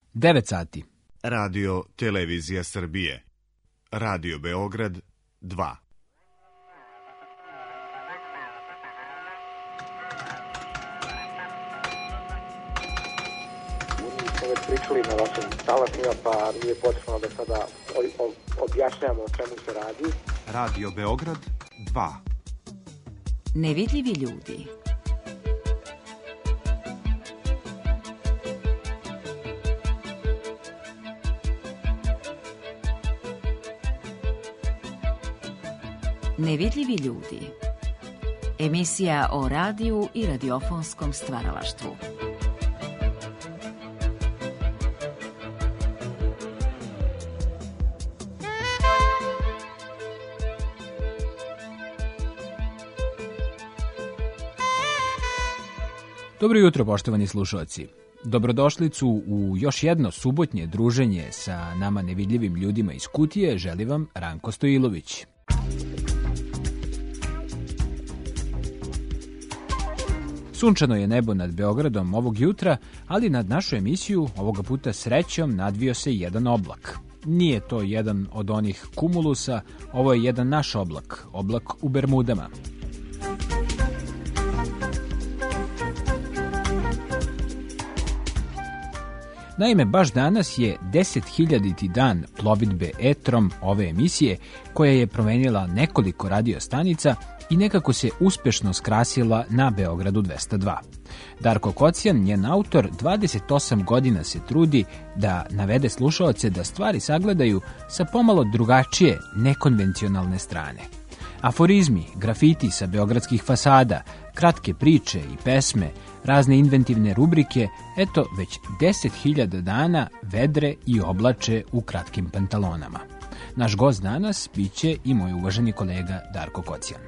9 sati. Radio Televizija Srbije. Radio Beograd 2. Već pričali na vašim talasima, pa nije potrebno da sada objašnjamo o čemu se radi. Radio Beograd 2. Nevidljivi ljudi. Nevidljivi ljudi. Emisija o radiju i radiofonskom stvaralaštvu. Dobro jutro, poštovani slušalci. Dobrodošlicu u još jedno subotnje druženje sa nama nevidljivim ljudima iz Kutije želi vam Ranko Stojilović. Sunčano je nebo nad Beogradom ovog jutra, ali nad našu emisiju ovoga puta srećom nadvio se jedan oblak. Nije to jedan od onih kumulusa, ovo je jedan naš oblak, oblak u Bermudama. Naime, baš danas je 10.000. dan plovidbe etrom ove emisije, koja je promenila nekoliko radio stanica i nekako se uspešno skrasila na Beogradu 202. Darko Kocijan, njen autor, 28 godina se trudi da navede slušaoce da stvari sagledaju sa pomalo drugačije, nekonvencionalne strane. Aforizmi, grafiti sa beogradskih fasada, kratke priče i pesme, razne inventivne rubrike, eto već 10.000 dana vedre i oblače u kratkim pantalonama. Naš gost danas biće i moj uvaženi kolega Darko Kocijan.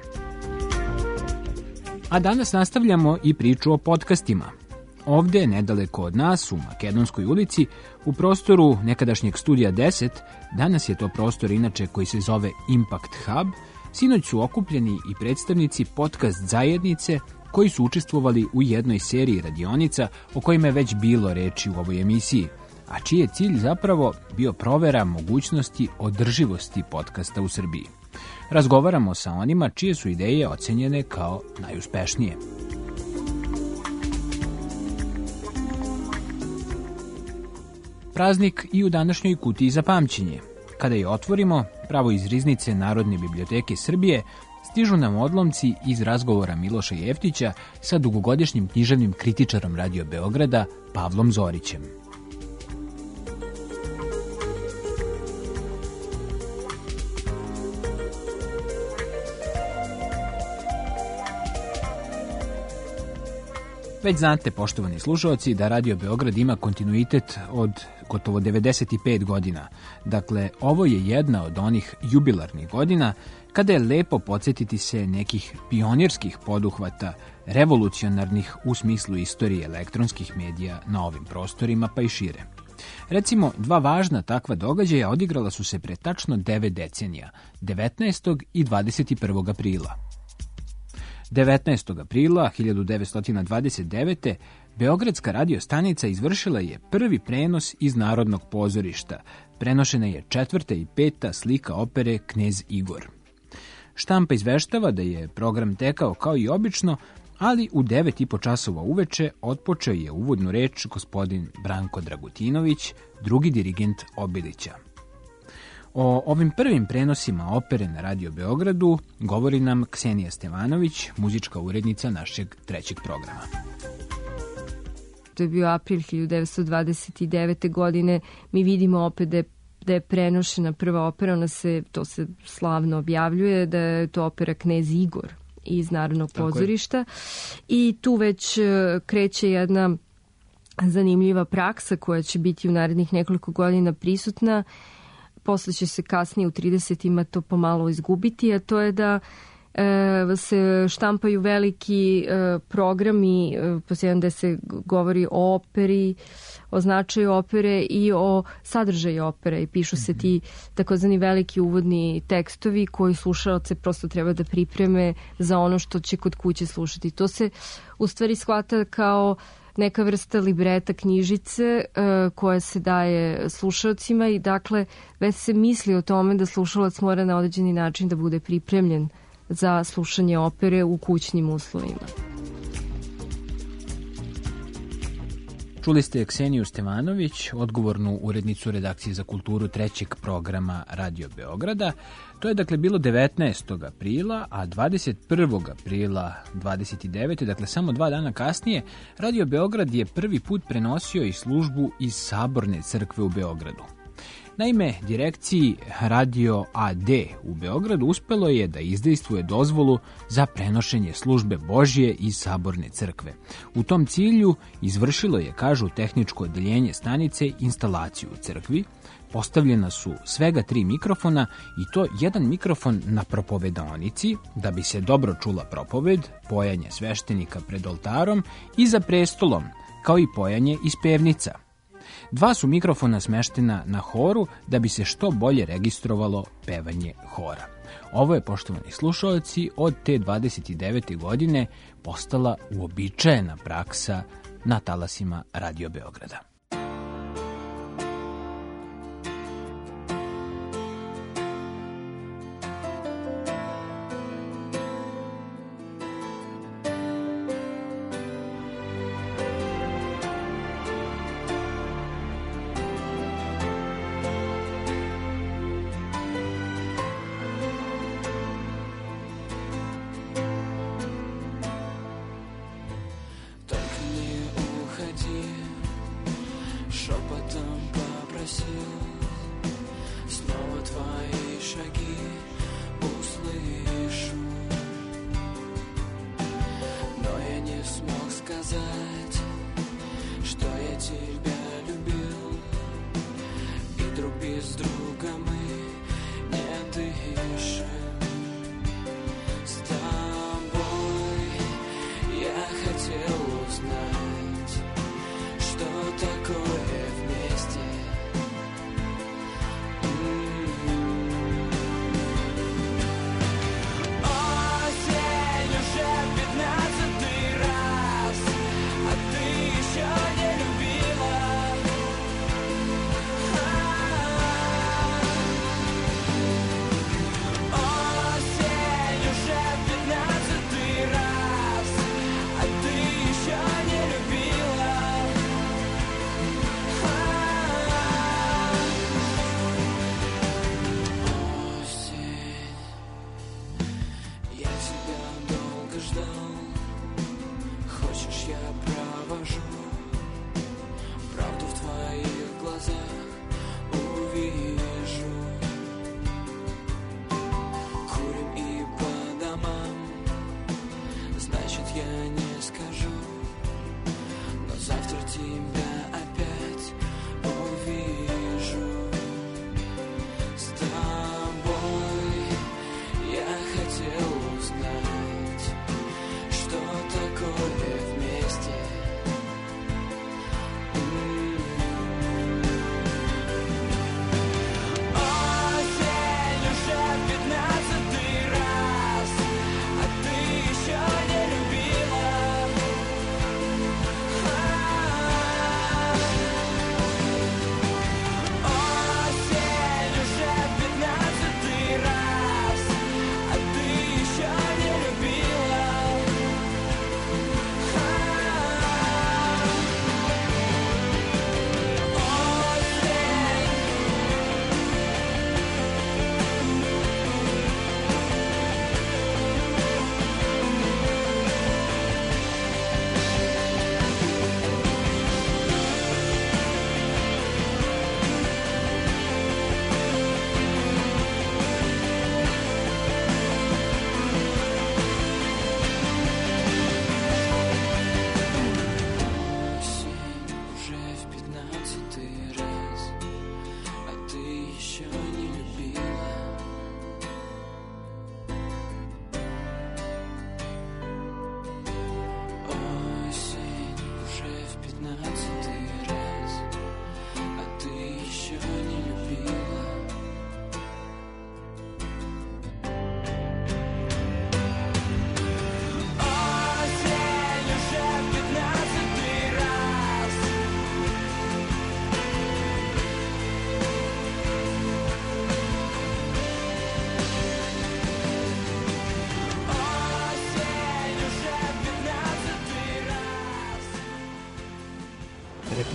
A danas nastavljamo i priču o podcastima. Ovde, nedaleko od nas, u Makedonskoj ulici, u prostoru nekadašnjeg Studija 10, danas je to prostor inače koji se zove Impact Hub, sinoć su okupljeni i predstavnici podcast zajednice koji su učestvovali u jednoj seriji radionica o kojima je već bilo reči u ovoj emisiji, a čiji je cilj zapravo bio provera mogućnosti održivosti podcasta u Srbiji. Razgovaramo sa onima čije su ideje ocenjene kao najuspešnije. Praznik i u današnjoj kutiji za pamćenje. Kada je otvorimo, pravo iz riznice Narodne biblioteke Srbije, stižu nam odlomci iz razgovora Miloša Jeftića sa dugogodišnjim književnim kritičarom Radio Beograda Pavlom Zorićem. Već znate, poštovani slušalci, da Radio Beograd ima kontinuitet od gotovo 95 godina. Dakle, ovo je jedna od onih jubilarnih godina kada je lepo podsjetiti se nekih pionirskih poduhvata, revolucionarnih u smislu istorije elektronskih medija na ovim prostorima pa i šire. Recimo, dva važna takva događaja odigrala su se pre tačno 9 decenija, 19. i 21. aprila. 19. aprila 1929. Beogradska radiostanica izvršila je prvi prenos iz Narodnog pozorišta. Prenošena je 4. i 5. slika opere Knez Igor. Štampa izveštava da je program tekao kao i obično, ali u 9,5 časova uveče otpočeo je uvodnu reč gospodin Branko Dragutinović, drugi dirigent Obilića. O ovim prvim prenosima opere na Radio Beogradu govori nam Ksenija Stevanović, muzička urednica našeg trećeg programa. To je bio april 1929. godine. Mi vidimo opet da je prenošena prva opera, to se slavno objavljuje, da je to opera Knez Igor iz Narodnog pozorišta. I tu već kreće jedna zanimljiva praksa koja će biti u narednih nekoliko godina prisutna. Posle će se kasnije u 30-ima to pomalo izgubiti, a to je da se štampaju veliki programi, posljedno da se govori o operi, o značaju opere i o sadržaju opere i pišu se ti takozvani veliki uvodni tekstovi koji slušaoce prosto treba da pripreme za ono što će kod kuće slušati. To se u stvari shvata kao neka vrsta libreta knjižice koja se daje slušalcima i dakle već se misli o tome da slušalac mora na određeni način da bude pripremljen za slušanje opere u kućnim uslovima. Čuli ste Kseniju Stevanović, odgovornu urednicu redakcije za kulturu trećeg programa Radio Beograda. To je dakle bilo 19. aprila, a 21. aprila 29. dakle samo 2 dana kasnije, Radio Beograd je prvi put prenosio i službu iz Saborne crkve u Beogradu. Naime, direkciji Radio AD u Beogradu uspelo je da izdejstvuje dozvolu za prenošenje službe Božje iz Saborne crkve. U tom cilju izvršilo je, kažu, tehničko odeljenje stanice instalaciju u crkvi. Postavljena su svega 3 mikrofona i to jedan mikrofon na propovedonici, da bi se dobro čula propoved, pojanje sveštenika pred oltarom i za prestolom, kao i pojanje iz pevnica. 2 su mikrofona smeštena na horu da bi se što bolje registrovalo pevanje hora. Ovo je, poštovani slušalci, od te 29. godine postala uobičajena praksa na talasima Radio Beograda.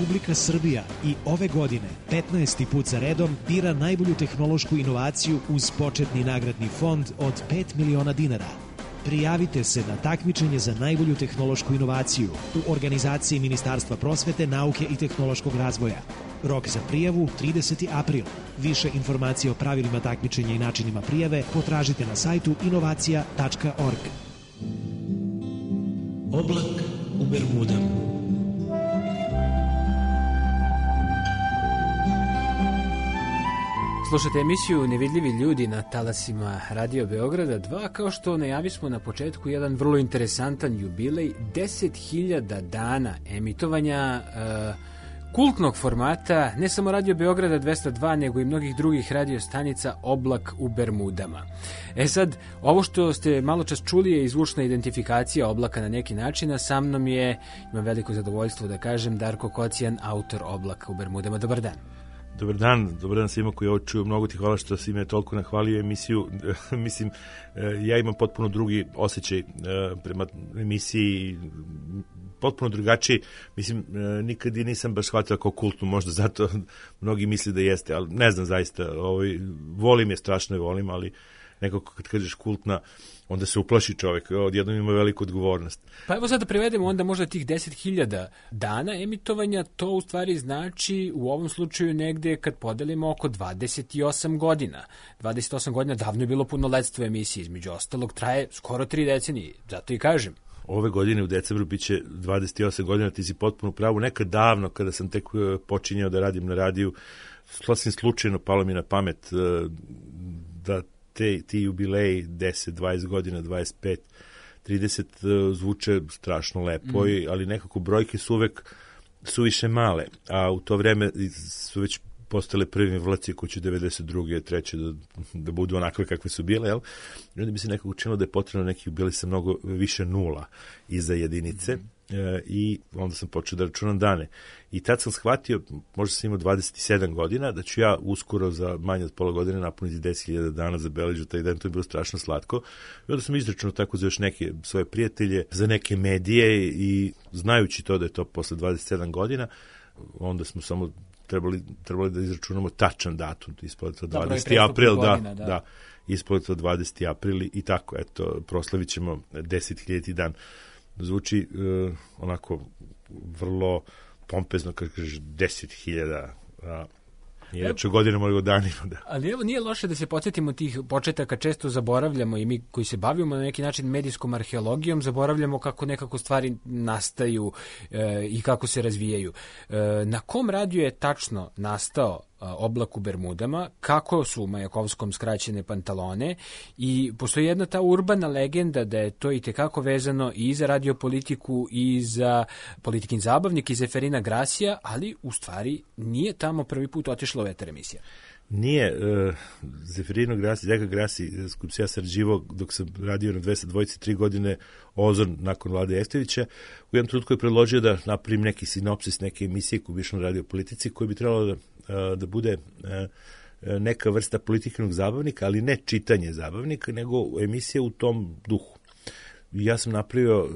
Republika Srbija i ove godine 15. put za redom bira najbolju tehnološku inovaciju uz početni nagradni fond od 5 miliona dinara. Prijavite se na takmičenje za najbolju tehnološku inovaciju u organizaciji Ministarstva prosvete, nauke i tehnološkog razvoja. Rok za prijavu 30. april. Više informacije o pravilima takmičenja i načinima prijave potražite na sajtu inovacija.org. Oblak u Bermudama. Slušajte emisiju Nevidljivi ljudi na talasima Radio Beograda 2, kao što najavismo na početku jedan vrlo interesantan jubilej, 10.000 dana emitovanja kultnog formata, ne samo Radio Beograda 202, nego i mnogih drugih radio stanica Oblak u Bermudama. Sad, ovo što ste malo čas čuli je zvučna identifikacija Oblaka na neki način, a sa mnom je, imam veliko zadovoljstvo da kažem, Darko Kocijan, autor Oblaka u Bermudama. Dobar dan. Dobar dan svima koji ovo čuju. Mnogo ti hvala što si me toliko nahvalio emisiju. Mislim, ja imam potpuno drugi osjećaj prema emisiji, potpuno drugačiji. Mislim, nikad i nisam baš shvatila kao kultnu, možda zato mnogi misli da jeste, ali ne znam zaista. Volim je, strašno je volim, ali nekako kad kažeš kultna, onda se uplaši čovjek, odjednom ima veliku odgovornost. Pa evo sad da prevedemo onda možda tih 10.000 dana emitovanja, to u stvari znači u ovom slučaju negde kad podelimo oko 28 godina. 28 godina davno je bilo punoletstvo emisije, između ostalog traje skoro 3 decenije, zato i kažem. Ove godine u decembru biće 28 godina, ti si potpuno pravu. Nekad davno, kada sam tek počinjao da radim na radiju, sasvim slučajno palo mi na pamet da ti jubileji 10, 20 godina, 25, 30 zvuče strašno lepo, ali nekako brojke su uvek suviše male, a u to vreme su već postale prve inflacije koje će 92. 3. da budu onakve kakve su bile, jel? I onda bi se nekako učinilo da je potrebno neki jubilej sa mnogo više nula iza jedinice, i onda sam počeo da računam dane. I tad sam shvatio, možda sam imao 27 godina, da ću ja uskoro za manje od pola godine napuniti 10.000 dana, zabeležio taj dan, to je bilo strašno slatko. I onda sam izračunao tako za još neke svoje prijatelje, za neke medije, i znajući to da je to posle 27 godina, onda smo samo trebali da izračunamo tačan datum, ispod to 20. april, da, ispod to 20. april i tako, eto, proslavit ćemo 10.000 dan. Zvuči onako vrlo pompezno kad kažeš 10.000, inače godinama nego danima. Da. Ali evo, nije loše da se podsjetimo tih početaka, često zaboravljamo i mi koji se bavimo na neki način medijskom arheologijom, zaboravljamo kako nekako stvari nastaju i kako se razvijaju. Na kom radiju je tačno nastao Oblak u Bermudama, kako su u Majakovskom skraćene pantalone, i postoji jedna ta urbana legenda da je to itekako vezano i za radiopolitiku i za Politikin zabavnik i Zeferina Grasija, ali u stvari nije tamo prvi put otišla vetar emisija. Nije. Zeferino Grasi, Zeka Grasi, s kojim se ja sarađivao dok sam radio na 202 3 godine, Ozon nakon Vlade Eftevića, u jednom trenutku je predložio da napravim neki sinopsis neke emisije koji bi išla na radiopolitici, koji bi trebalo da bude neka vrsta Politikinog zabavnika, ali ne čitanje zabavnika, nego emisija u tom duhu. I ja sam napravio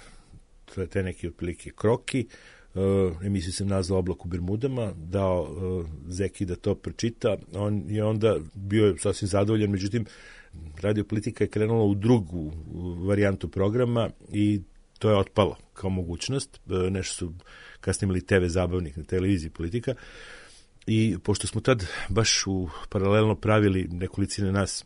te neke otprilike kroki, emisiju sam nazvao Oblak u Bermudama, dao Zeki da to pročita, on je onda bio sasvim zadovoljan, međutim radiopolitika je krenula u drugu varijantu programa i to je otpalo kao mogućnost, nešto su kasnije imali TV zabavnik na televiziji Politika, i pošto smo tad baš paralelno pravili nekolicine nas,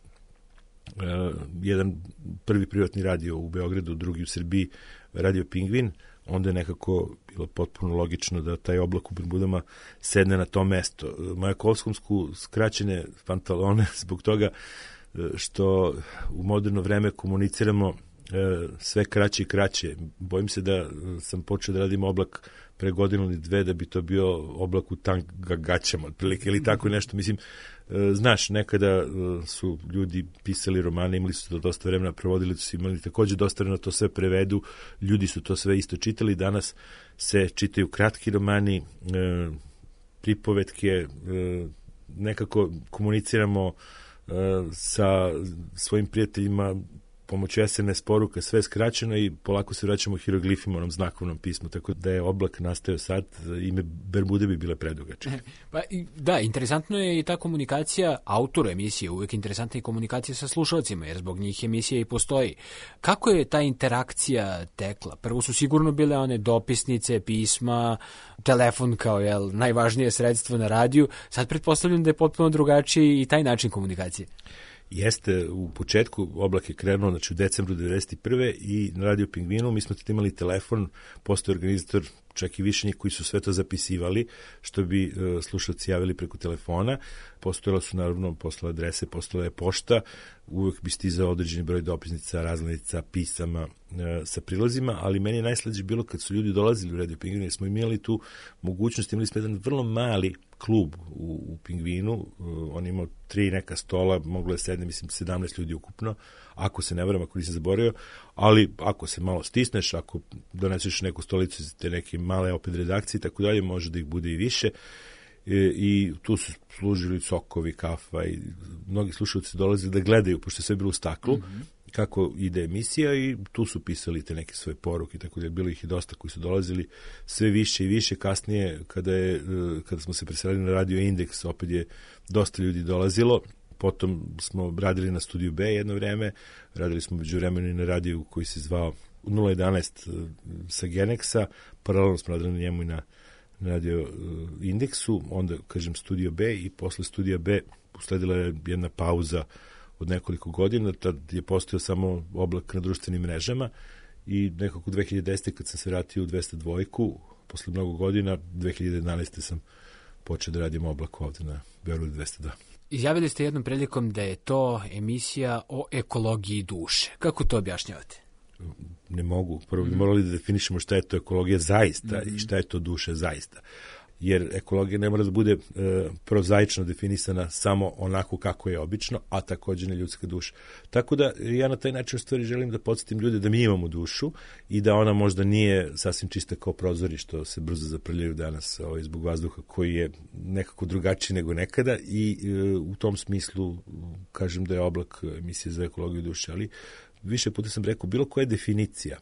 jedan prvi privatni radio u Beogradu, drugi u Srbiji, Radio Pingvin, onda je nekako bilo potpuno logično da taj Oblak u Bermudama sedne na to mesto. Majakovskom skraćene pantalone zbog toga što u moderno vreme komuniciramo sve kraće i kraće. Bojim se da sam počeo da radim Oblak pre godinu ili dve, da bi to bio Oblak u tanga gaćama, otprilike, ili tako nešto. Mislim, znaš, nekada su ljudi pisali romane, imali su to dosta vremena, provodili su, imali takođe dosta vremena, to sve prevedu, ljudi su to sve isto čitali, danas se čitaju kratki romani, pripovetke, nekako komuniciramo sa svojim prijateljima pomoću SMS poruka sve skraćeno i polako se vraćamo hieroglifima, onom znakovnom pismu, tako da je oblak nastao sad, ime Bermude bi bile predugačke. Pa, da, interesantno je i ta komunikacija autoru emisije, uvijek interesantna i komunikacija sa slušalcima, jer zbog njih emisija i postoji. Kako je ta interakcija tekla? Prvo su sigurno bile one dopisnice, pisma, telefon kao najvažnije sredstvo na radiju. Sad pretpostavljam da je potpuno drugačiji i taj način komunikacije. Jeste, u početku oblak je krenuo, znači u decembru 1991. i na Radio Pingvinu mi smo imali telefon, postoji organizator, čak i više njih koji su sve to zapisivali, što bi slušalci javili preko telefona. Postojala su naravno posle adrese, postojala je pošta, uvek bi stizao određeni broj dopisnica, razglednica, pisama sa prilozima, ali meni je najslađe bilo kad su ljudi dolazili u Radio Pingvinu, jer smo imali tu mogućnost, imali smo jedan vrlo mali klub u Pingvinu, on imao 3 neka stola, moglo je sedne, mislim, 17 ljudi ukupno, ako se ne varam, ako nisam zaboravio, ali ako se malo stisneš, ako doneseš neku stolicu iz te neke male opet redakcije i tako dalje, može da ih bude i više. I tu su služili sokovi, kafa i mnogi slušalci dolazili da gledaju, pošto je sve bilo u staklu, kako ide emisija i tu su pisali te neke svoje poruke, tako da je bilo ih i dosta koji su dolazili sve više i više. Kasnije, kada smo se preselili na Radio Indeks, opet je dosta ljudi dolazilo. Potom smo radili na Studiju B jedno vreme, radili smo među vremenu i na radiju koji se zvao 011 sa Genexa, paralelno smo radili na njemu i na Radio Indeksu, onda, kažem, Studio B i posle Studija B usledila je jedna pauza od nekoliko godina, tad je postao samo oblak na društvenim mrežama i nekako 2010. kad sam se vratio u 202, posle mnogo godina, 2011. sam počeo da radim oblak ovde na Beogradu 202. Izjavili ste jednom prilikom da je to emisija o ekologiji duše. Kako to objašnjavate? Ne mogu. Prvo bi morali da definišemo šta je to ekologija zaista i šta je to duša zaista. Jer ekologija ne mora da bude prozaično definisana samo onako kako je obično, a takođe ne ljudska duša. Tako da ja na taj način u stvari želim da podsjetim ljude da mi imamo dušu i da ona možda nije sasvim čista kao prozori što se brzo zaprljaju danas zbog vazduha koji je nekako drugačiji nego nekada i u tom smislu kažem da je oblak emisije za ekologiju duše, ali više puta sam rekao, bilo koja definicija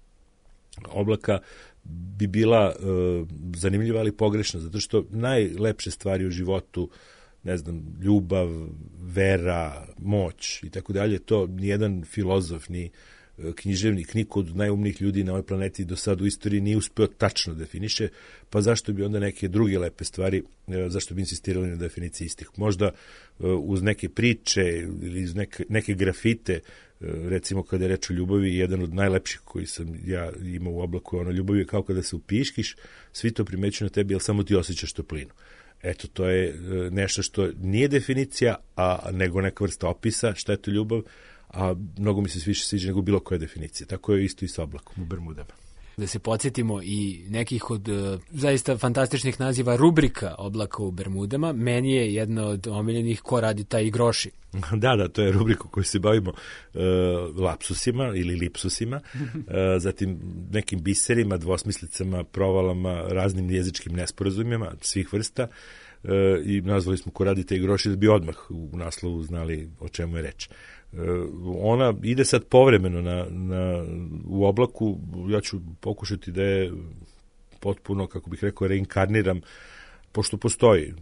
oblaka bi bila zanimljiva, ali pogrešna, zato što najlepše stvari u životu, ne znam, ljubav, vera, moć i tako dalje, to nijedan filozof, ni književnik, niko od najumnijih ljudi na ovoj planeti do sad u istoriji nije uspeo tačno definiše, pa zašto bi onda neke druge lepe stvari, zašto bi insistirali na definiciji istih? Možda uz neke priče ili uz neke grafite, recimo kada je reč o ljubavi, jedan od najlepših koji sam ja imao u oblaku, ono, ljubav je kao kada se upiškiš, svi to primećuju na tebi, ali samo ti osjećaš toplinu. Eto, to je nešto što nije definicija, nego neka vrsta opisa šta je to ljubav, a mnogo mi se više sviđa nego bilo koja definicija. Tako je isto i sa oblakom u Bermudama. Da se podsjetimo i nekih od zaista fantastičnih naziva rubrika oblaka u Bermudama, meni je jedna od omiljenih Ko radi taj i groši. Da, to je rubrika koju se bavimo lapsusima ili lipsusima, zatim nekim biserima, dvosmislicama, provalama, raznim jezičkim nesporazumima svih vrsta i nazvali smo Ko radi taj i groši da bi odmah u naslovu znali o čemu je reč. Ona ide sad povremeno u oblaku, ja ću pokušati da je potpuno, kako bih rekao, reinkarniram, pošto postoji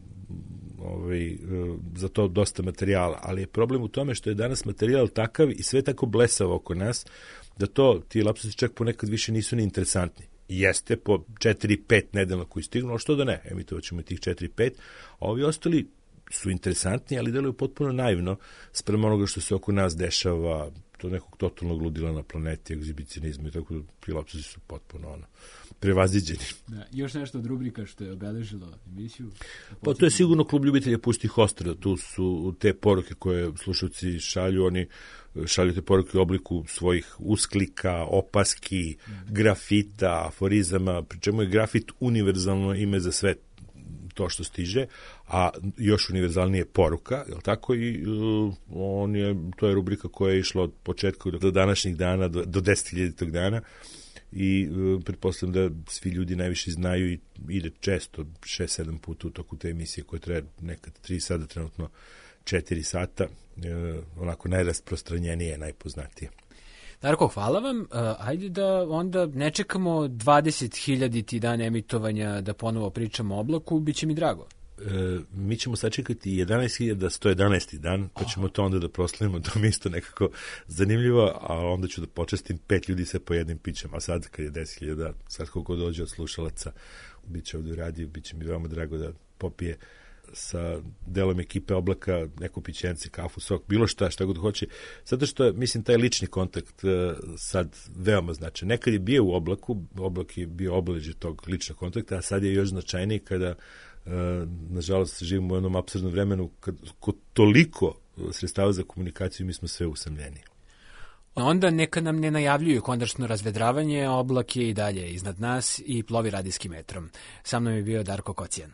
za to dosta materijala, ali je problem u tome što je danas materijal takav i sve tako blesavo oko nas, da ti lapsusi čak ponekad više nisu ni interesantni. Jeste po 4-5 nedelno koji stignu, ali što da ne, emitovat ćemo tih 4-5, a ovi ostali su interesantni, ali deluju potpuno naivno sprem onoga što se oko nas dešava, to nekog totalnog ludila na planeti, egzibicionizmu i tako da ti lapsusi su potpuno prevaziđeni. Da, još nešto od rubrika što je obeležilo emisiju? Pa to je sigurno Klub ljubitelja pustih ostrva, tu su te poruke koje slušalci šalju, oni šalju te poruke u obliku svojih usklika, opaski, grafita, aforizama, pri čemu je grafit univerzalno ime za sve to što stiže, a još univerzalnije poruka, je li tako? I to je rubrika koja je išla od početka do današnjih dana, do 10.000. dana i pretpostavljam da svi ljudi najviše znaju i ide često 6-7 puta u toku te emisije koje traje nekad 3 sata, trenutno 4 sata, onako najrasprostranjenije, najpoznatije. Darko, hvala vam. Ajde da onda ne čekamo 20.000 dan emitovanja da ponovo pričamo o oblaku, bit će mi drago. Mi ćemo sačekati 11.111. dan, pa ćemo to onda da proslavimo, to mi isto nekako zanimljivo, a onda ću da počestim 5 ljudi sa po jednim pićem, a sad kad je 10.000, sad koliko dođe od slušalaca, bit će ovdje u radiju, bit će mi veoma drago da popije sa delom ekipe Oblaka neko pićence, kafu, sok, bilo šta god hoće, zato što, mislim, taj lični kontakt sad veoma značaj. Nekad je bio u Oblaku, Oblak je bio obeležje tog ličnog kontakta, a sad je još značajniji kada nažalost živimo u jednom apsurdnom vremenu kod toliko sredstava za komunikaciju mi smo sve usamljeni. Onda neka nam ne najavljuju konačno razvedravanje, Oblak je i dalje iznad nas i plovi radijskim metrom. Sa mnom je bio Darko Kocijan.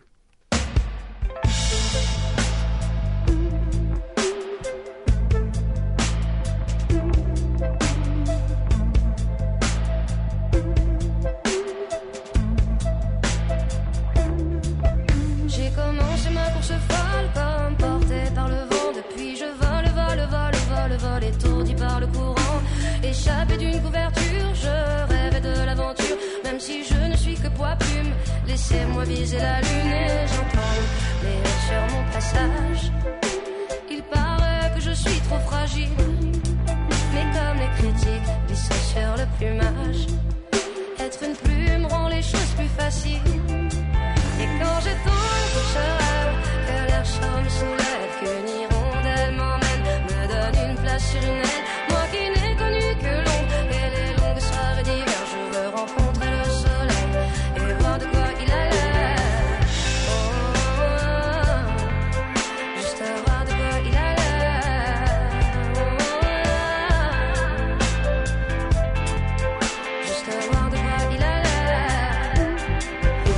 Étourdi par le courant, échappé d'une couverture, je rêvais de l'aventure, même si je ne suis que poids plume. Laissez-moi viser la lune et j'entends les rires sur mon passage. Il paraît que je suis trop fragile, mais comme les critiques glissent sur le plumage, être une plume rend les choses plus faciles. Et quand je tombe, je rêve que l'air chaud me soulève, qu'une hirondelle m'emmène, me donne une place sur une aile. Moi qui n'ai connu que l'ombre et les longues soirées d'hiver, je veux rencontrer le soleil et voir de quoi il a l'air. Oh, oh, oh, juste voir de quoi il a l'air. Oh, oh, juste voir de quoi il a l'air.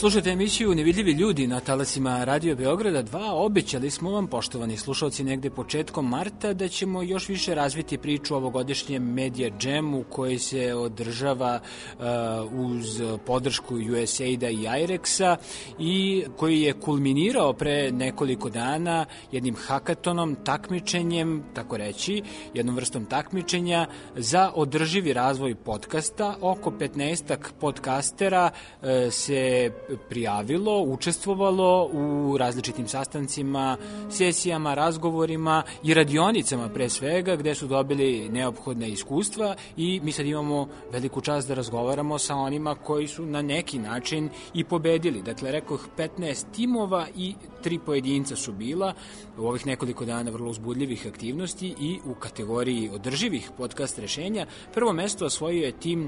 Slušajte emisiju Nevidljivi ljudi na talasima Radio Beograda 2. Obećali smo vam, poštovani slušalci, negde početkom marta da ćemo još više razviti priču o ovogodišnjem Media Jamu koji se održava uz podršku USAID-a i IREX-a i koji je kulminirao pre nekoliko dana jednim hakatonom, takmičenjem, tako reći, jednom vrstom takmičenja za održivi razvoj podcasta. Oko 15-ak podcastera se prijavilo, učestvovalo u različitim sastancima, sesijama, razgovorima i radionicama pre svega, gde su dobili neophodne iskustva i mi sad imamo veliku čast da razgovaramo sa onima koji su na neki način i pobedili. Dakle, rekoh 15 timova i 3 pojedinca su bila u ovih nekoliko dana vrlo uzbudljivih aktivnosti i u kategoriji održivih podcast rešenja. Prvo mesto osvojio je tim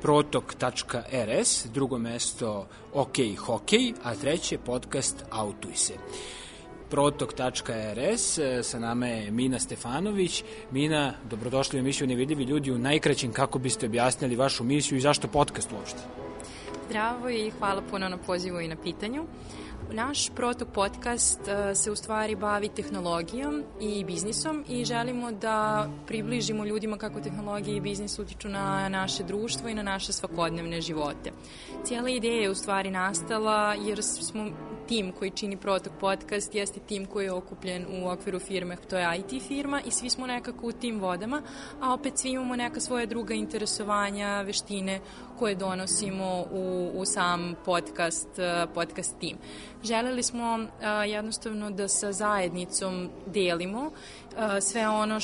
Protok.rs, drugo mesto OK Hokej, a treće podcast Autuj se. Protok.rs, sa nama je Mina Stefanović. Mina, dobrodošli u emisiju Nevidljivi ljudi. U najkraćem, kako biste objasnili vašu misiju i zašto podcast uopšte? Zdravo i hvala puno na pozivu i na pitanju. Naš Protok podcast se u stvari bavi tehnologijom i biznisom i želimo da približimo ljudima kako tehnologija i biznis utiču na naše društvo i na naše svakodnevne živote. Cijela ideja je u stvari nastala jer smo tim koji čini Protok podcast jeste tim koji je okupljen u okviru firme, to je IT firma i svi smo nekako u tim vodama, a opet svi imamo neka svoja druga interesovanja, veštine koje donosimo u sam podcast tim. Želeli smo jednostavno da sa zajednicom delimo sve ono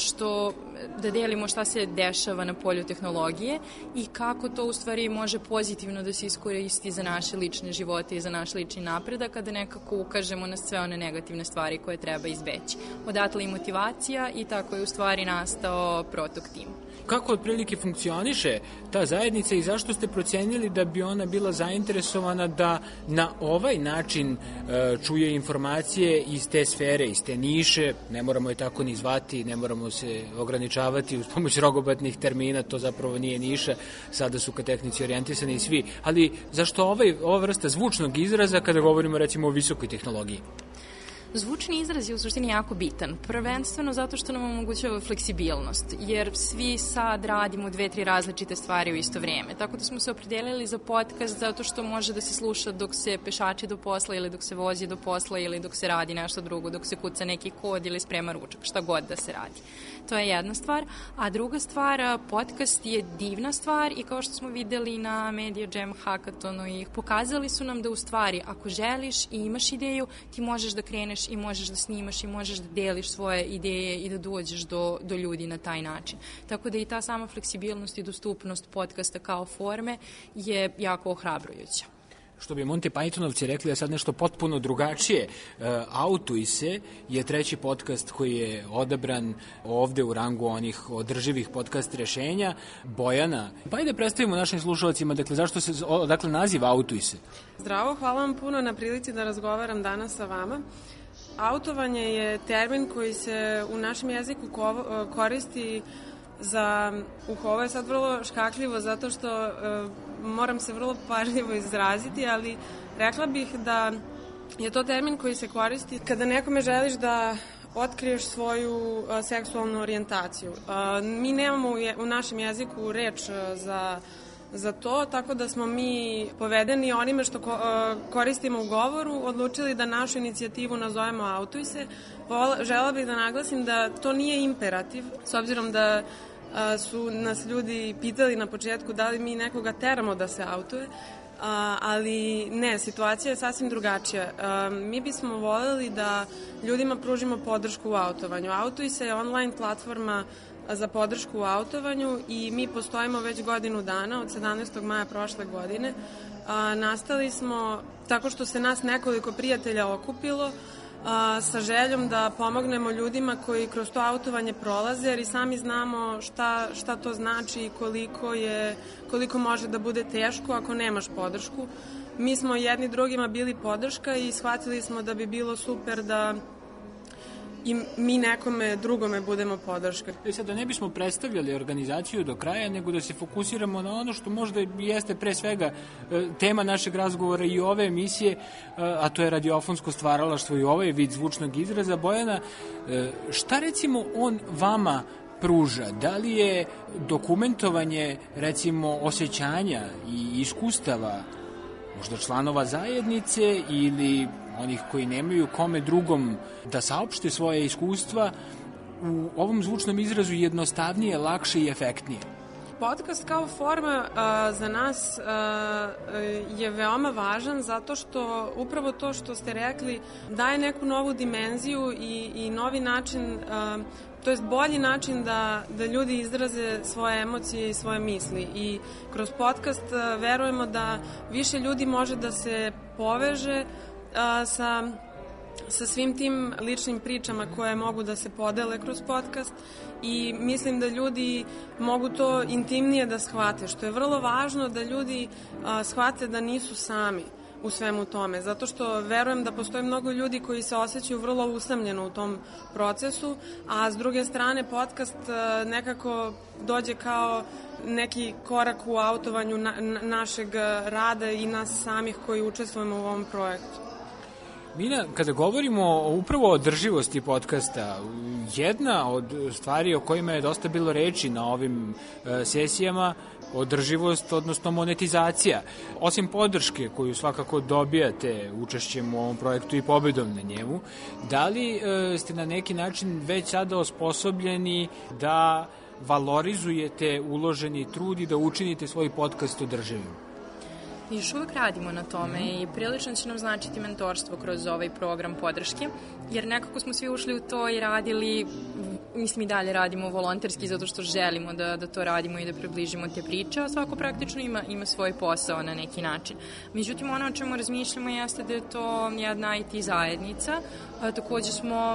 da delimo šta se dešava na polju tehnologije i kako to u stvari može pozitivno da se iskoristi za naše lične živote i za naš lični napredak, kada nekako ukažemo na sve one negativne stvari koje treba izbeći. Odatle i motivacija i tako je u stvari nastao Protok tim. Kako otprilike funkcioniše ta zajednica i zašto ste procenili da bi ona bila zainteresovana da na ovaj način čuje informacije iz te sfere, iz te niše, ne moramo je tako ni zvati, ne moramo se ograničavati uz pomoć rogobatnih termina, to zapravo nije niša, sada su ka tehnici orijentisani i svi, ali zašto ova vrsta zvučnog izraza kada govorimo recimo o visokoj tehnologiji? Zvučni izraz je u suštini jako bitan, prvenstveno zato što nam omogućava fleksibilnost, jer svi sad radimo 2-3 različite stvari u isto vrijeme, tako da smo se opredelili za podcast zato što može da se sluša dok se pešači do posla ili dok se vozi do posla ili dok se radi nešto drugo, dok se kuca neki kod ili sprema ručak, šta god da se radi. To je jedna stvar, a druga stvar, podcast je divna stvar i kao što smo videli na Media Jam Hackathonu i pokazali su nam da u stvari ako želiš i imaš ideju, ti možeš da kreneš i možeš da snimaš i možeš da deliš svoje ideje i da dođeš do ljudi na taj način. Tako da i ta sama fleksibilnost i dostupnost podcasta kao forme je jako ohrabrujuća. Što bi Monty Pythonovci rekli, je sad nešto potpuno drugačije. Autuj se je treći podcast koji je odabran ovde u rangu onih održivih podcast rešenja. Bojana, pa ajde predstavimo našim slušalcima, dakle naziv Autuj se. Zdravo, hvala vam puno na prilici da razgovaram danas sa vama. Autovanje je termin koji se u našem jeziku koristi za, ovo je sad vrlo škakljivo zato što moram se vrlo pažljivo izraziti, ali rekla bih da je to termin koji se koristi kada nekome želiš da otkriješ svoju seksualnu orijentaciju. Mi nemamo u našem jeziku reč za to, tako da smo mi povedeni onime što koristimo u govoru, odlučili da našu inicijativu nazovemo Autuj se. Žela bih da naglasim da to nije imperativ, s obzirom da su nas ljudi pitali na početku da li mi nekoga teramo da se autuje, ali ne, situacija je sasvim drugačija. Mi bismo voljeli da ljudima pružimo podršku u autovanju. Autuj se je online platforma za podršku u autovanju i mi postojimo već godinu dana, od 17. maja prošle godine. Nastali smo tako što se nas nekoliko prijatelja okupilo sa željom da pomognemo ljudima koji kroz to autovanje prolaze, jer i sami znamo šta to znači i koliko može da bude teško ako nemaš podršku. Mi smo jedni drugima bili podrška i shvatili smo da bi bilo super da i mi nekome drugome budemo podrška. Sad da ne bismo predstavljali organizaciju do kraja, nego da se fokusiramo na ono što možda jeste pre svega tema našeg razgovora i ove emisije, a to je radiofonsko stvaralaštvo i ovaj vid zvučnog izraza. Bojana, šta recimo on vama pruža? Da li je dokumentovanje recimo osjećanja i iskustava možda članova zajednice ili onih koji nemaju kome drugom da saopšte svoje iskustva u ovom zvučnom izrazu jednostavnije, lakše i efektnije? Podcast kao forma za nas je veoma važan zato što upravo to što ste rekli daje neku novu dimenziju i novi način, to jest bolji način da ljudi izraze svoje emocije i svoje misli. I kroz podcast verujemo da više ljudi može da se poveže sa svim tim ličnim pričama koje mogu da se podele kroz podcast i mislim da ljudi mogu to intimnije da shvate, što je vrlo važno da ljudi shvate da nisu sami u svemu tome, zato što verujem da postoji mnogo ljudi koji se osjećaju vrlo usamljeno u tom procesu, a s druge strane podcast nekako dođe kao neki korak u autovanju našeg rada i nas samih koji učestvujemo u ovom projektu. Mina, kada govorimo upravo o održivosti podcasta, jedna od stvari o kojima je dosta bilo reči na ovim sesijama, održivost, odnosno monetizacija. Osim podrške koju svakako dobijate učešćem u ovom projektu i pobedom na njemu, da li ste na neki način već sada osposobljeni da valorizujete uloženi trud i da učinite svoj podcast održivim? Još uvek radimo na tome i prilično će nam značiti mentorstvo kroz ovaj program podrške, jer nekako smo svi ušli u to i radili, mislim i dalje radimo volonterski zato što želimo da to radimo i da približimo te priče, a svako praktično ima svoj posao na neki način. Međutim, ono o čemu razmišljamo jeste da je to jedna IT zajednica, takođe smo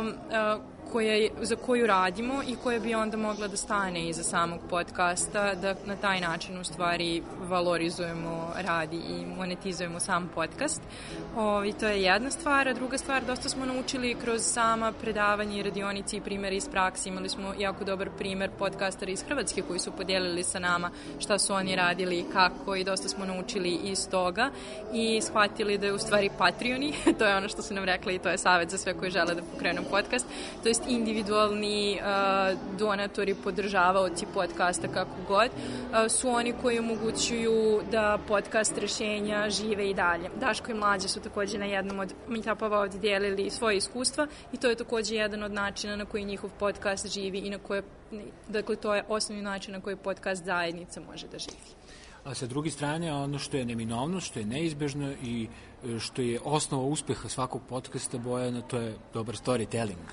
za koju radimo i koja bi onda mogla da stane iza samog podcasta, da na taj način u stvari valorizujemo rad i monetizujemo sam podcast. I to je jedna stvar, a druga stvar, dosta smo naučili kroz sama predavanja i radionici i primjeri iz prakse. Imali smo jako dobar primer podcastera iz Hrvatske koji su podijelili sa nama šta su oni radili i kako, i dosta smo naučili iz toga i shvatili da je u stvari Patreoni, to je ono što su nam rekli i to je savjet za sve koji žele da pokrenu podcast, to jest individualni donatori, podržavaoci podcasta kako god, su oni koji omogućuju da podcast rešenja žive i dalje. Daško i Mlađe su takođe na jednom od meetupova ovdje dijelili svoje iskustva i to je takođe jedan od načina na koji njihov podcast živi i na koje, dakle to je osnovni način na koji podcast zajednica može da živi. A sa druge strane, ono što je neminovnost, što je neizbežno i što je osnova uspeha svakog podcasta, Bojana, to je dobar storytelling.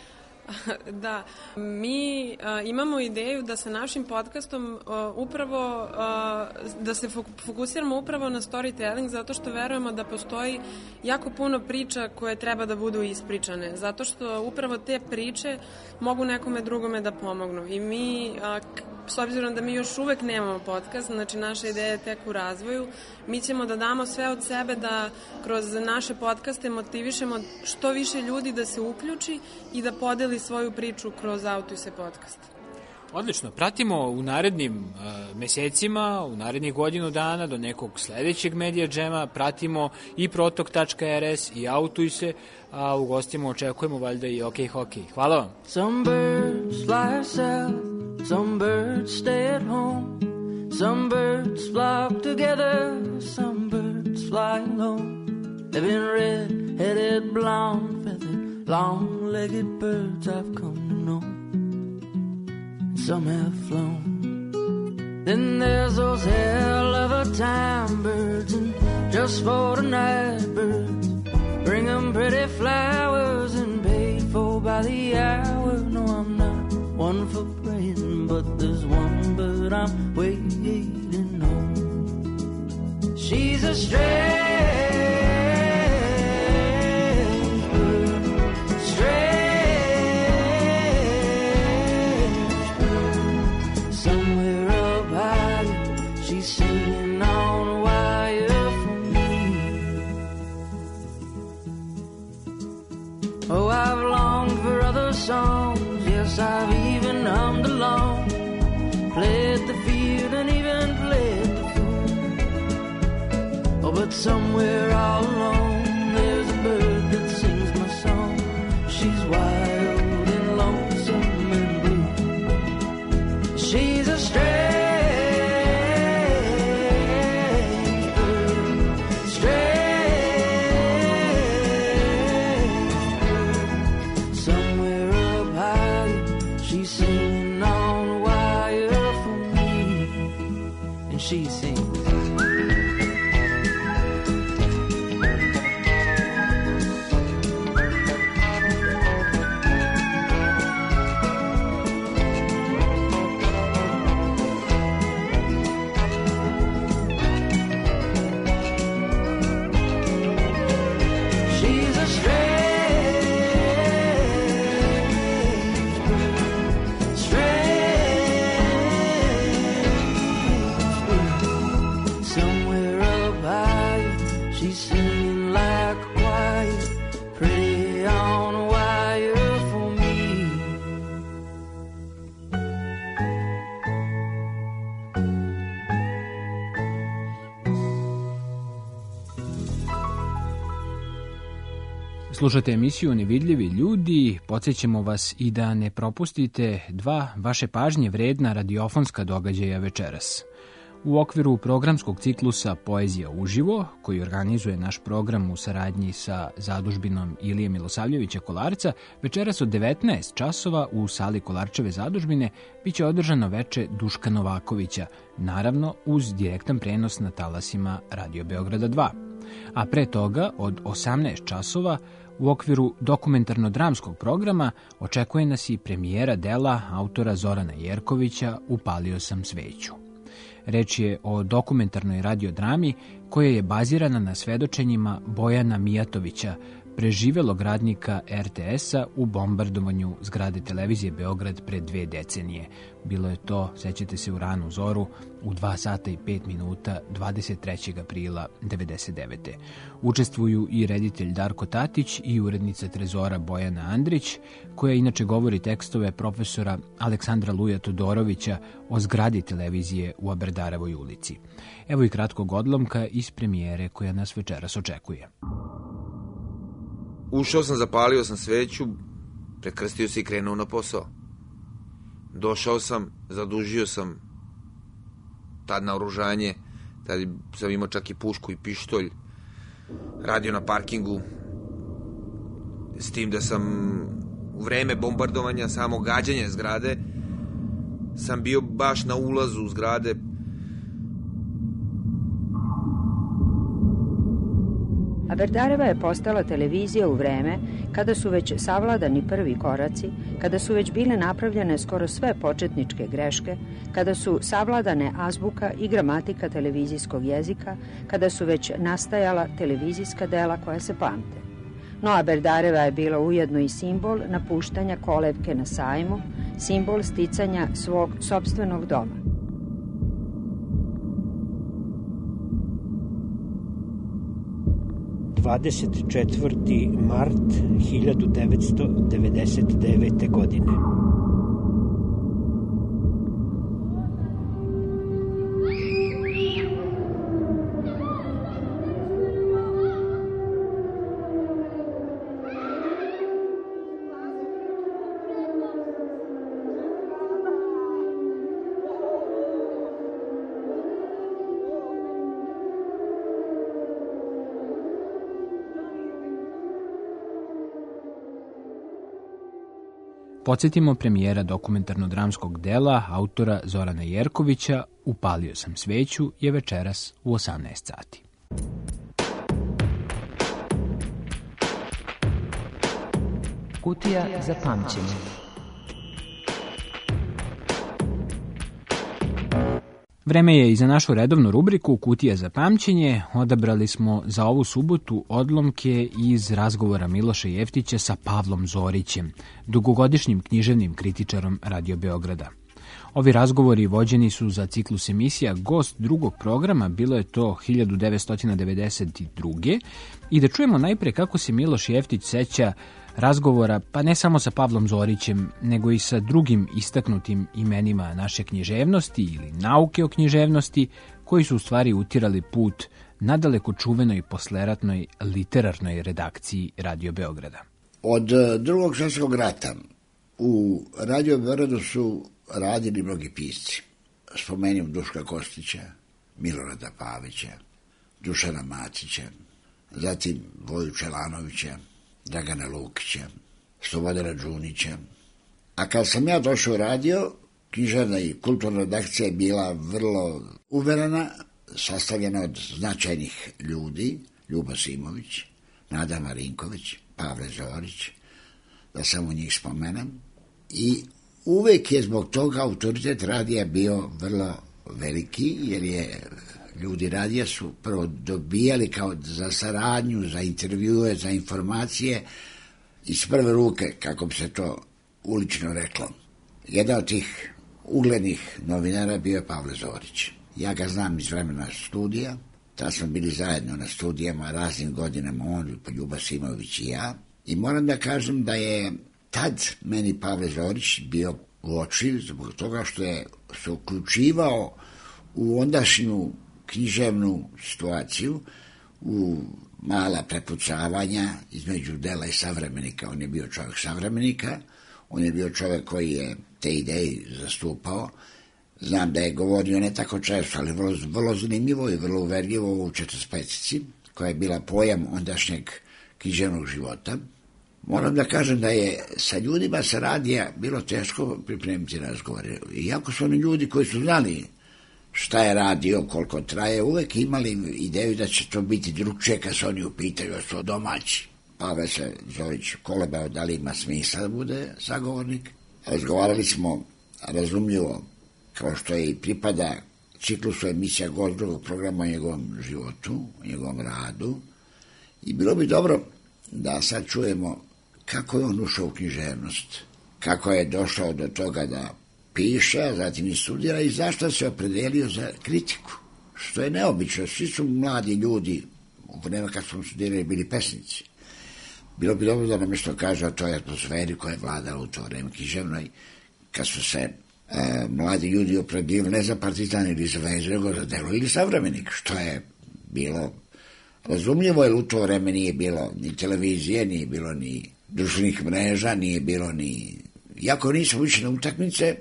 Da, mi imamo ideju da sa našim podcastom upravo, da se fokusiramo upravo na storytelling, zato što verujemo da postoji jako puno priča koje treba da budu ispričane, zato što upravo te priče mogu nekome drugome da pomognu. I mi, s obzirom da mi još uvek nemamo podcast, znači naša ideja je tek u razvoju, mi ćemo da damo sve od sebe da kroz naše podcaste motivišemo što više ljudi da se uključi i da podeli svoju priču kroz Autuje podcast. Odlično, pratimo u narednim mesecima, u narednih godinu dana do nekog sledećeg Media Jama, pratimo i Protok.rs i Autuj se, a u gostima očekujemo valjda i OK Hockey. Hvala vam. Some birds fly south, some birds stay at home, some birds flock together, some birds fly alone. They've been red-headed, blonde-feathered, long-legged birds I've come to know. Some have flown. Then there's those hell of a time birds and just for the night birds. Bring 'em pretty flowers and paid for by the hour. No, I'm not one for praying, but there's one bird I'm waiting on. She's a strange bird, strange. Singing on a wire for me. Oh, I've longed for other songs. Yes, I've even hummed along, played the field and even played the fool. Oh, but somewhere all alone there's a bird that sings my song. She's wild and lonesome and blue. She's a strange bird, strange bird. Somewhere up high, she's singing on a wire for me, and she sings. Slušate emisiju Nevidljivi ljudi, podsjećamo vas i da ne propustite dva vaše pažnje vredna radiofonska događaja večeras. U okviru programskog ciklusa Poezija uživo, koji organizuje naš program u saradnji sa zadužbinom Ilije Milosavljevića Kolarca, večeras od 19 časova u sali Kolarčeve zadužbine biće održano veče Duška Novakovića, naravno uz direktan prenos na talasima Radio Beograda 2. A pre toga od 18 časova u okviru dokumentarno-dramskog programa očekuje nas i premijera dela autora Zorana Jerkovića Upalio sam sveću. Reč je o dokumentarnoj radiodrami koja je bazirana na svedočenjima Bojana Mijatovića, preživelog radnika RTS-a u bombardovanju zgrade televizije Beograd pre 2 decenije. Bilo je to, sećate se, u ranu zoru u 2 sata i 5 minuta 23. aprila 1999. Učestvuju i reditelj Darko Tatić i urednica Trezora Bojana Andrić, koja inače govori tekstove profesora Aleksandra Luja Todorovića o zgradi televizije u Aberdarovoj ulici. Evo i kratkog odlomka iz premijere koja nas večeras očekuje. Ušao sam, zapalio sam sveću, prekrstio se i krenuo na posao. Došao sam, zadužio sam tad naoružanje, tad sam imao čak i pušku i pištolj, radio na parkingu, s tim da sam u vreme bombardovanja, samo gađanja zgrade, sam bio baš na ulazu zgrade. Aberdareva je postala televizija u vreme kada su već savladani prvi koraci, kada su već bile napravljene skoro sve početničke greške, kada su savladane azbuka i gramatika televizijskog jezika, kada su već nastajala televizijska dela koja se pamte. No Aberdareva je bila ujedno i simbol napuštanja kolevke na sajmu, simbol sticanja svog sopstvenog doma. ...24. mart 1999. godine. Podsjetimo, premijera dokumentarno-dramskog dela autora Zorana Jerkovića Upalio sam sveću je večeras u 18 sati. Kutija za pamćenje. Vreme je i za našu redovnu rubriku Kutija za pamćenje. Odabrali smo za ovu subotu odlomke iz razgovora Miloša Jeftića sa Pavlom Zorićem, dugogodišnjim književnim kritičarom Radio Beograda. Ovi razgovori vođeni su za ciklus emisija Gost drugog programa, bilo je to 1992. I da čujemo najpre kako se Miloš Jeftić seća razgovora, pa ne samo sa Pavlom Zorićem, nego i sa drugim istaknutim imenima naše književnosti ili nauke o književnosti, koji su u stvari utirali put nadaleko čuvenoj posleratnoj literarnoj redakciji Radio Beograda. Od Drugog svjetskog rata u Radio Beogradu su radili mnogi pisci. Spomenim Duška Kostića, Milorada Pavića, Dušana Macića, zatim Voju Čelanovića, Dragana Lukića, Slobodana Đunića. A kad sam ja došao u radio, književna i kulturna redakcija je bila vrlo uverena, sastavljena od značajnih ljudi, Ljubo Simović, Nada Marinković, Pavle Zorić, da samo njih spomenem. I uvek je zbog toga autoritet radija bio vrlo veliki, jer je ljudi radija su prvo dobijali kao za saradnju, za intervjue, za informacije iz prve ruke, kako bi se to ulično reklo. Jedan od tih uglednih novinara bio je Pavle Zorić. Ja ga znam iz vremena studija, tad smo bili zajedno na studijama raznim godinama, on, Ljuba Simović i ja. I moram da kažem da je tad meni Pavle Zorić bio uočiv zbog toga što je se uključivao u ondašnju književnu situaciju, u mala prepucavanja između dela i savremenika. On je bio čovjek savremenika, on je bio čovjek koji je te ideje zastupao. Znam da je govorio ne tako često, ali vrlo zanimljivo i vrlo uverljivo u 45-ci, koja je bila pojam ondašnjeg književnog života. Moram da kažem da je sa ljudima sa radija bilo teško pripremiti razgovore. Iako su oni ljudi koji su znali šta je radio, koliko traje, uvek imali ideju da će to biti drugčije kad se oni upitaju, da su domaći. Pavle se Zorić kolebao da li ima smisla da bude sagovornik. Razgovarali smo razumljivo, kao što je i pripada ciklusu emisija Gozdrovog programa o njegovom životu, o njegovom radu. I bilo bi dobro da sad čujemo kako je on ušao u književnost, kako je došao do toga da piše, a zatim i studira i zašto se opredelio za kritiku, što je neobično. Svi su mladi ljudi, u vreme kad smo studirali, bili pesnici. Bilo bi dobro da nam nešto kaže o toj atmosferi koja je vladala u to vreme književnoj, kad su se mladi ljudi opredelili ne za Partizan ili za Vezu, nego za delo ili savremenik, što je bilo razumljivo, jer u to vreme nije bilo ni televizije, nije bilo ni društvenih mreža, nije bilo ni... Iako nismo išli na utakmice,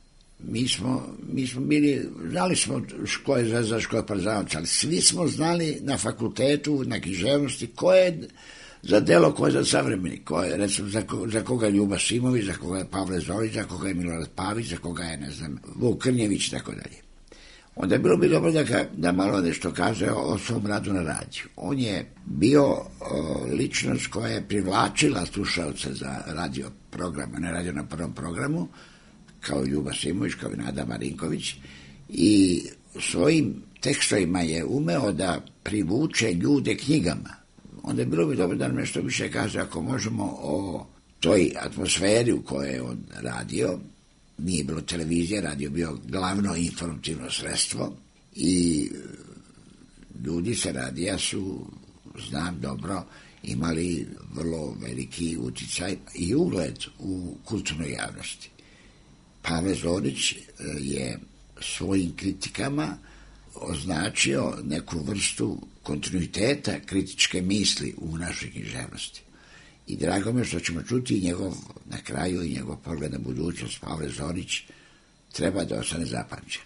mi smo bili, znali smo ko je Zvezda, ko je Partizanovac, ali svi smo znali na fakultetu, na književnosti, ko je za delo, ko je za savremenik, ko je, recimo, za koga je Ljuba Simović, za koga je Pavle Zorić, za koga je Milorad Pavić, za koga je, ne znam, Vuk Krnjević i tako dalje. Onda je bilo bi dobro da malo nešto kaže o svom radu na radiju. On je bio ličnost koja je privlačila slušalce za radio programa, ne radio na prvom programu, kao Ljuba Simović, kao i Nada Marinković, i svojim tekstovima je umeo da privuče ljude knjigama. Onda je bilo bi dobro da nam nešto više kaže, ako možemo, o toj atmosferi u kojoj je on radio. Nije bilo televizije, radio bio glavno informativno sredstvo i ljudi sa radija su, znam dobro, imali vrlo veliki uticaj i ugled u kulturnoj javnosti. Pavle Zorić je svojim kritikama označio neku vrstu kontinuiteta kritičke misli u našoj književnosti. I drago me što ćemo čuti njegov, na kraju, i njegov pogled na budućnost. Pavle Zorić treba da ostane zapamćen.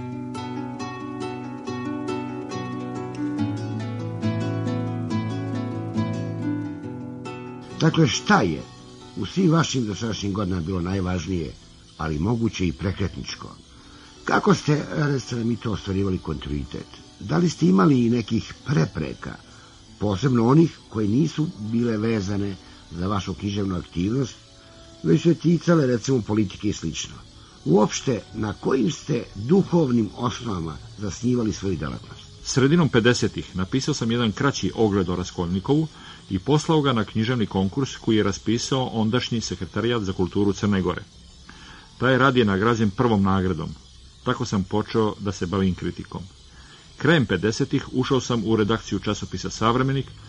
Dakle, šta je u svim vašim dosadašnjim godinama bilo najvažnije, ali moguće i prekretničko? Kako ste, recite mi, to ostvarivali kontinuitet? Da li ste imali i nekih prepreka, posebno onih koje nisu bile vezane za vašu književnu aktivnost, već su je ticale, recimo, politike i slično? Uopšte, na kojim ste duhovnim osnovama zasnivali svoju delatnost? Sredinom 50-ih napisao sam jedan kraći ogled o Raskolnikovu i poslao ga na književni konkurs koji je raspisao ondašnji sekretarijat za kulturu Crne Gore. Taj rad je nagrađen prvom nagradom. Tako sam počeo da se bavim kritikom. Krajem 50-ih ušao sam u redakciju časopisa Savremenik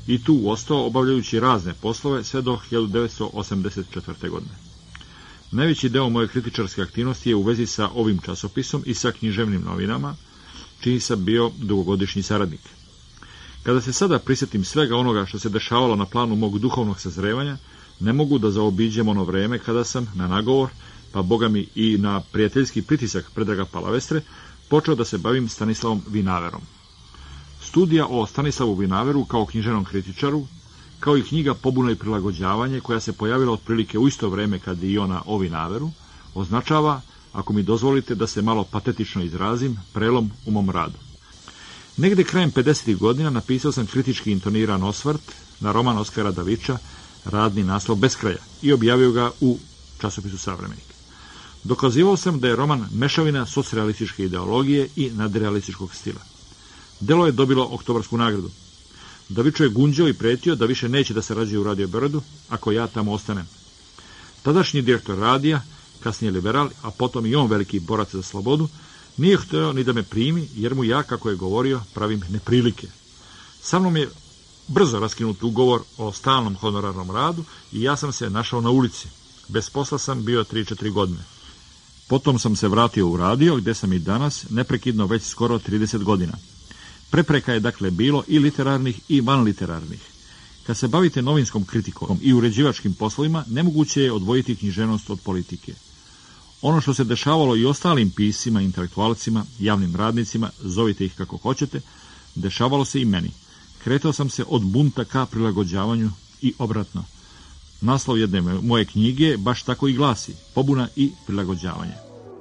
i tu ostao obavljajući razne poslove sve do 1984. godine. Najveći deo moje kritičarske aktivnosti je u vezi sa ovim časopisom i sa književnim novinama, čiji sam bio dugogodišnji saradnik. Kada se sada prisjetim svega onoga što se dešavalo na planu mog duhovnog sazrevanja, ne mogu da zaobiđem ono vreme kada sam na nagovor, pa boga mi i na prijateljski pritisak Predraga Palavestre, počeo da se bavim Stanislavom Vinaverom. Studija o Stanislavu Vinaveru kao književnom kritičaru, kao i knjiga Pobuna i prilagođavanje, koja se pojavila otprilike u isto vreme kad i ona o Vinaveru, označava, ako mi dozvolite da se malo patetično izrazim, prelom u mom radu. Negde krajem 50. godina napisao sam kritički intoniran osvrt na roman Oskara Davića Radni naslov bez kraja i objavio ga u časopisu Savremenik. Dokazivao sam da je roman mešavina socrealističke ideologije i nadrealističkog stila. Delo je dobilo Oktobarsku nagradu. Davićo je gunđao i pretio da više neće da se rađuje u Radio Beogradu ako ja tamo ostanem. Tadašnji direktor radija, kasnije liberal, a potom i on veliki borac za slobodu, nije hteo ni da me primi, jer mu ja, kako je govorio, pravim neprilike. Sa mnom je brzo raskinut ugovor o stalnom honorarnom radu i ja sam se našao na ulici. Bez posla sam bio 3-4 godine. Potom sam se vratio u radio, gde sam i danas, neprekidno već skoro 30 godina. Prepreka je dakle bilo i literarnih i vanliterarnih. Kad se bavite novinskom kritikom i uređivačkim poslovima, nemoguće je odvojiti književnost od politike. Ono što se dešavalo i ostalim piscima, intelektualcima, javnim radnicima, zovite ih kako hoćete, dešavalo se i meni. Kretao sam se od bunta ka prilagođavanju i obratno. Naslov jedne moje knjige baš tako i glasi: Pobuna i prilagođavanje.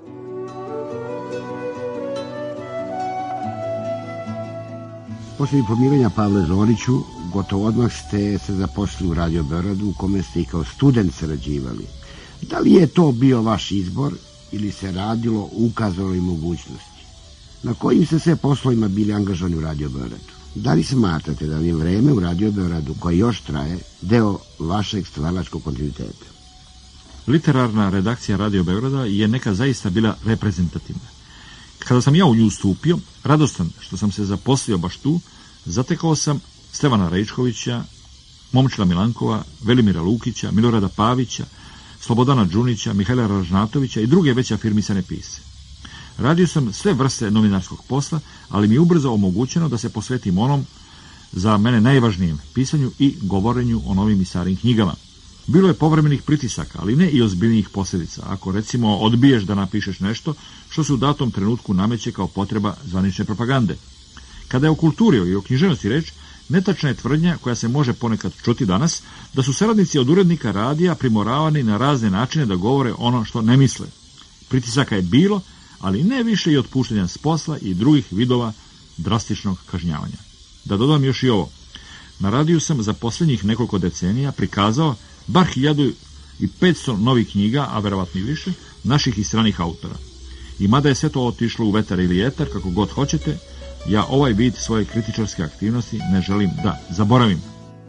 Posle diplomiranja Pavle Zoriću, gotovo odmah ste se zaposlili u Radio Beogradu, u kome ste i kao student sarađivali. Da li je to bio vaš izbor ili se radilo o ukazanoj mogućnosti? Na kojim ste sve poslovima bili angažovani u Radio Beogradu? Da li smatrate da je vreme u Radio Beogradu, koje još traje, deo vašeg stvaralačkog kontinuiteta? Literarna redakcija Radio Beograda je neka zaista bila reprezentativna. Kada sam ja u nju stupio, radostan što sam se zaposlio baš tu, zatekao sam Stevana Rejčkovića, Momčila Milankova, Velimira Lukića, Milorada Pavića, Slobodana Đunića, Mihajla Ražnatovića i druge već afirmisane pisce. Radio sam sve vrste novinarskog posla, ali mi je ubrzo omogućeno da se posvetim onom, za mene najvažnijem, pisanju i govorenju o novim i starim knjigama. Bilo je povremenih pritisaka, ali ne i ozbiljnijih posljedica, ako recimo odbiješ da napišeš nešto što se u datom trenutku nameće kao potreba zvanične propagande. Kada je o kulturi i o književnosti reč, netačna je tvrdnja koja se može ponekad čuti danas, da su saradnici od urednika radija primoravani na razne načine da govore ono što ne misle. Pritisaka je bilo, ali ne više i otpuštanja s posla i drugih vidova drastičnog kažnjavanja. Da dodam još i ovo. Na radiju sam za posljednjih nekoliko decenija prikazao bar 1500 novih knjiga, a verovatno i više, naših i stranih autora. I mada je sve to otišlo u vetar ili etar, kako god hoćete, ja ovaj vid svoje kritičarske aktivnosti ne želim da zaboravim.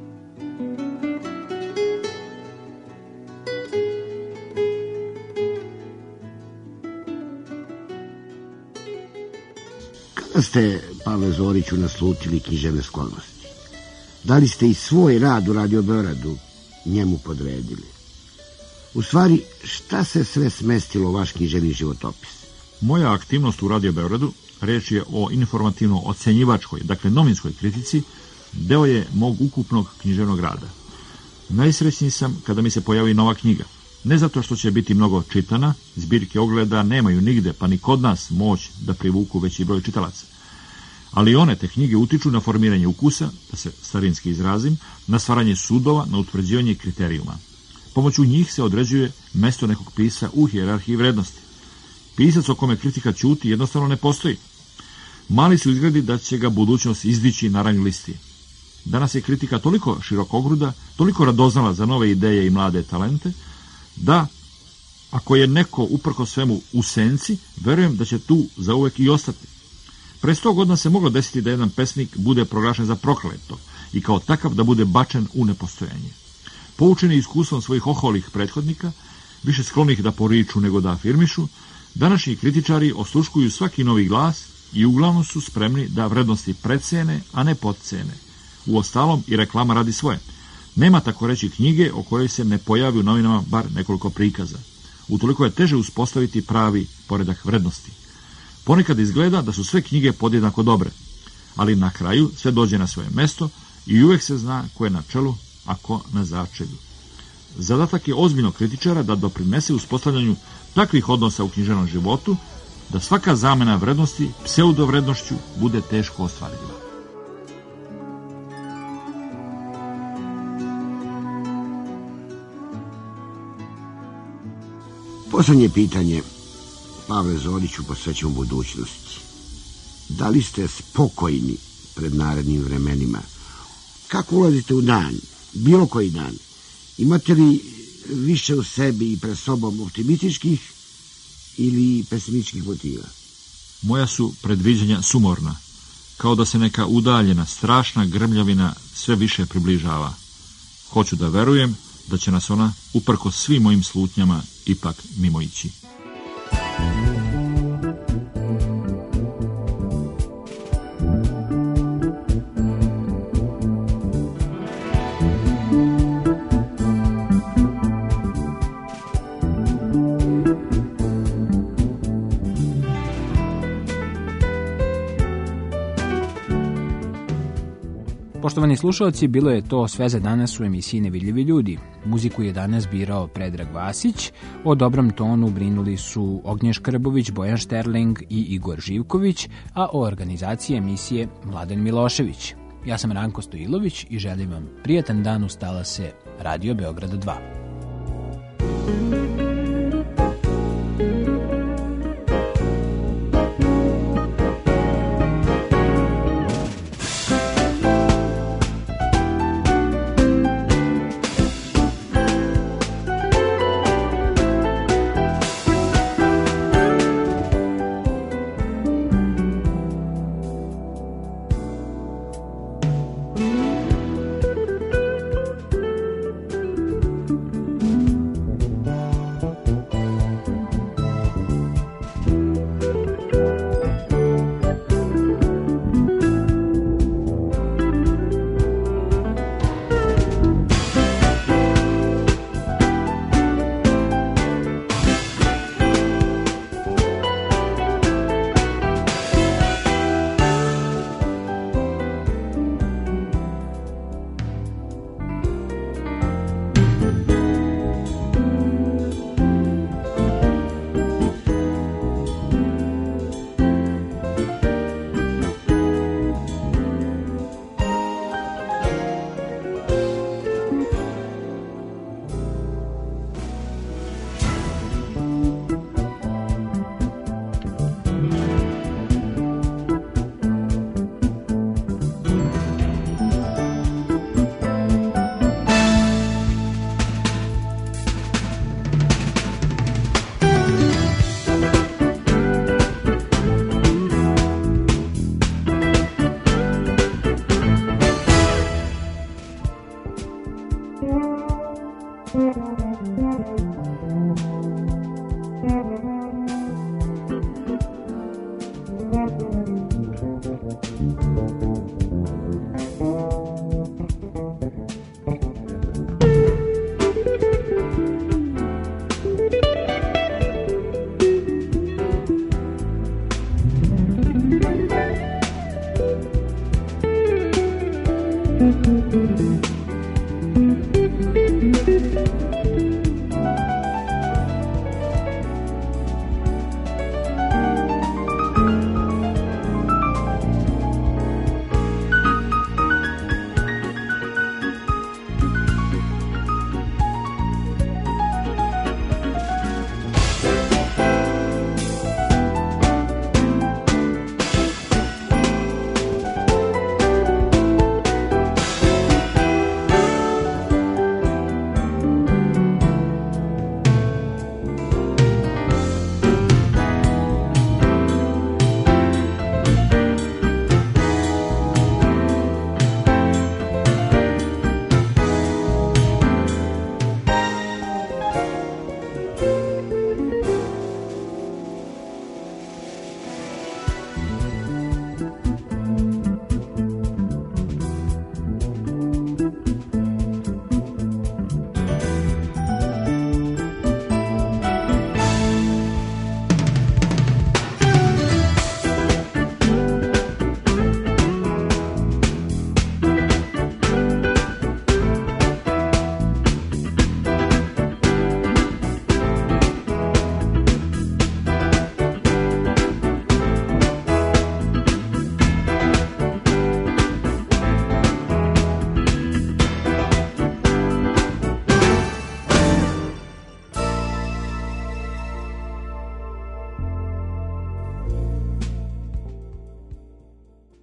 Kada ste, Pavle Zoriću, naslutili književne sklonosti? Da li ste i svoj rad u Radio Beogradu njemu podredili? U stvari, šta se sve smestilo u vaš književni životopis? Moja aktivnost u Radio Beogradu, reč je o informativno-ocenjivačkoj, dakle novinskoj kritici, deo je mog ukupnog književnog rada. Najsrećniji sam kada mi se pojavi nova knjiga. Ne zato što će biti mnogo čitana, zbirke ogleda nemaju nigde, pa ni kod nas moć da privuku veći broj čitalaca. Ali one te knjige utiču na formiranje ukusa, da se starinski izrazim, na stvaranje sudova, na utvrđivanje kriterijuma. Pomoću njih se određuje mesto nekog pisa u hijerarhiji vrednosti. Pisac o kome kritika ćuti jednostavno ne postoji. Mali su izgledi da će ga budućnost izdići na rang listi. Danas je kritika toliko širokogruda, toliko radoznala za nove ideje i mlade talente, da, ako je neko uprko svemu u senci, verujem da će tu zauvek i ostati. Pre 100 godina se moglo desiti da jedan pesnik bude proglašen za prokleto i kao takav da bude bačen u nepostojanje. Poučeni iskustvom svojih oholih prethodnika, više sklonih da poriču nego da afirmišu, današnji kritičari osluškuju svaki novi glas i uglavnom su spremni da vrednosti precene, a ne podcene. Uostalom i reklama radi svoje. Nema tako reći knjige o kojoj se ne pojavi u novinama bar nekoliko prikaza. Utoliko je teže uspostaviti pravi poredak vrednosti. Ponekad izgleda da su sve knjige podjednako dobre, ali na kraju sve dođe na svoje mesto i uvek se zna ko je na čelu, a ko na začelju. Zadatak je ozbiljnog kritičara da doprinese uspostavljanju takvih odnosa u književnom životu, da svaka zamena vrednosti pseudovrednošću bude teško ostvariva. Poslednje pitanje, Pavle Zoriću, posvećujemo budućnosti. Da li ste spokojni pred narednim vremenima? Kako ulazite u dan, bilo koji dan? Imate li više u sebi i pred sobom optimističkih ili pesimističkih motiva? Moja su predviđanja sumorna, kao da se neka udaljena, strašna grmljavina sve više približava. Hoću da verujem da će nas ona, uprkos svim mojim slutnjama, ipak mimoići. Poštovani slušalci, bilo je to sve za danas u emisiji Nevidljivi ljudi. Muziku je danas birao Predrag Vasić, o dobrom tonu brinuli su Ognjen Škrbović, Bojan Šterling i Igor Živković, a o organizaciji emisije Mladen Milošević. Ja sam Ranko Stojilović i želim vam prijatan dan uz talase Radio Beograda 2.